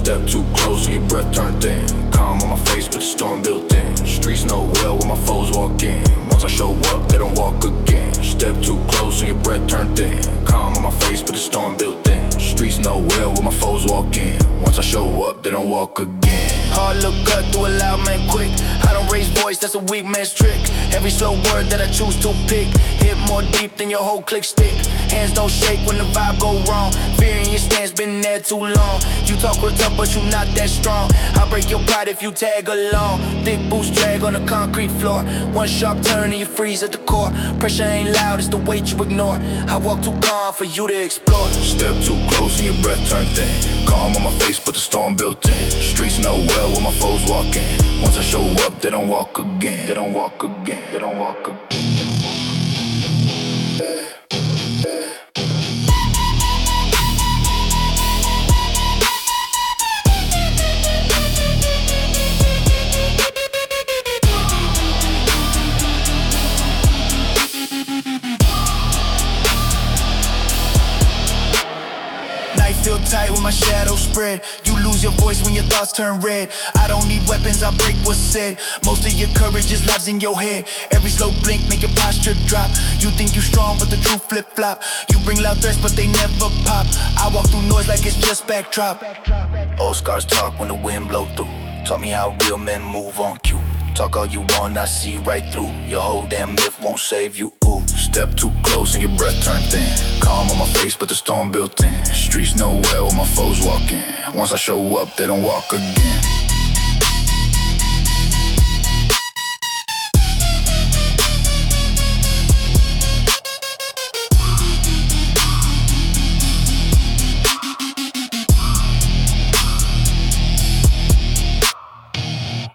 Step too close and your breath turned thin. Calm on my face, but the storm built in. Streets know well when my foes walk in. Once I show up, they don't walk again. Step too close and your breath turned thin. Calm on my face, but the storm built in. Streets know well when my foes walk in. Once I show up, they don't walk again. Hard look cut through a loud man quick. I don't raise voice, that's a weak man's trick. Every slow word that I choose to pick hit more deep than your whole click stick. Hands don't shake when the vibe go wrong. Fear in your stance, been there too long. You talk real tough, but you not that strong. I'll break your pride if you tag along. Thick boots drag on the concrete floor. One sharp turn and you freeze at the core. Pressure ain't loud, it's the weight you ignore. I walk too calm for you to explore. Step too close and your breath turned thin. Calm on my face, but the storm built in. Streets know well when my foes walk in. Once I show up, they don't walk again. They don't walk again. They don't walk again. Night feel tight when my shadow spread. You lose your voice when your thoughts turn red. I don't need weapons, I break what's said. Most of your courage just lives in your head. Every slow blink make your posture drop. You think you strong, but the truth flip-flop. You bring loud threats, but they never pop. I walk through noise like it's just backdrop. Old scars talk when the wind blow through. Taught me how real men move on cue. Talk all you want, I see right through. Your whole damn myth won't save you. Ooh. Step too close and your breath turned thin. Calm on my face, but the storm built in. Streets know well when my foes walk in. Once I show up, they don't walk again.